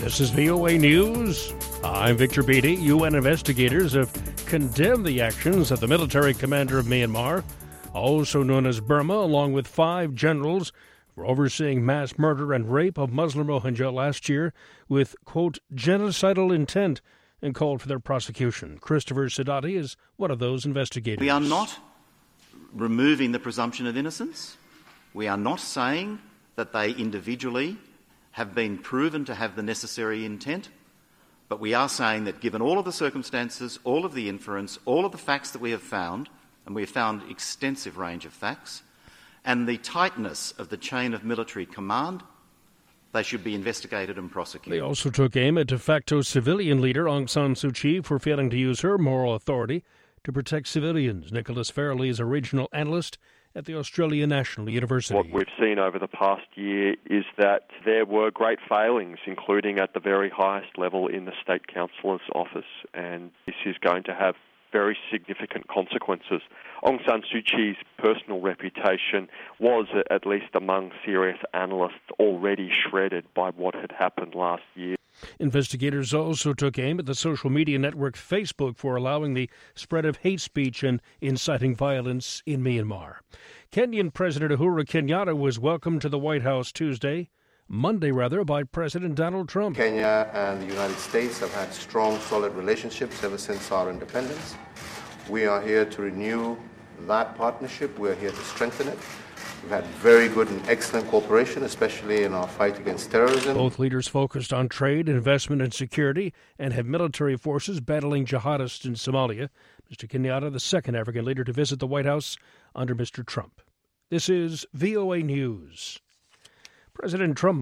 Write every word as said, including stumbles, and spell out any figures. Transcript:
This is V O A News. I'm Victor Beatty. U N investigators have condemned the actions of the military commander of Myanmar, also known as Burma, along with five generals, for overseeing mass murder and rape of Muslim Rohingya last year with, quote, genocidal intent, and called for their prosecution. Christopher Sidati is one of those investigators. We are not removing the presumption of innocence. We are not saying that they individually have been proven to have the necessary intent, but we are saying that given all of the circumstances, all of the inference, all of the facts that we have found, and we have found extensive range of facts, and the tightness of the chain of military command, they should be investigated and prosecuted. They also took aim at de facto civilian leader Aung San Suu Kyi for failing to use her moral authority to protect civilians. Nicholas Farrelly is a regional analyst at the Australian National University. What we've seen over the past year is that there were great failings, including at the very highest level in the State Councillor's office, and this is going to have very significant consequences. Aung San Suu Kyi's personal reputation was, at least among serious analysts, already shredded by what had happened last year. Investigators also took aim at the social media network Facebook for allowing the spread of hate speech and inciting violence in Myanmar. Kenyan President Uhuru Kenyatta was welcomed to the White House Tuesday, Monday rather, by President Donald Trump. Kenya and the United States have had strong, solid relationships ever since our independence. We are here to renew that partnership. We are here to strengthen it. We've had very good and excellent cooperation, especially in our fight against terrorism. Both leaders focused on trade, investment, and security, and have military forces battling jihadists in Somalia. Mister Kenyatta, the second African leader to visit the White House under Mister Trump. This is V O A News. President Trump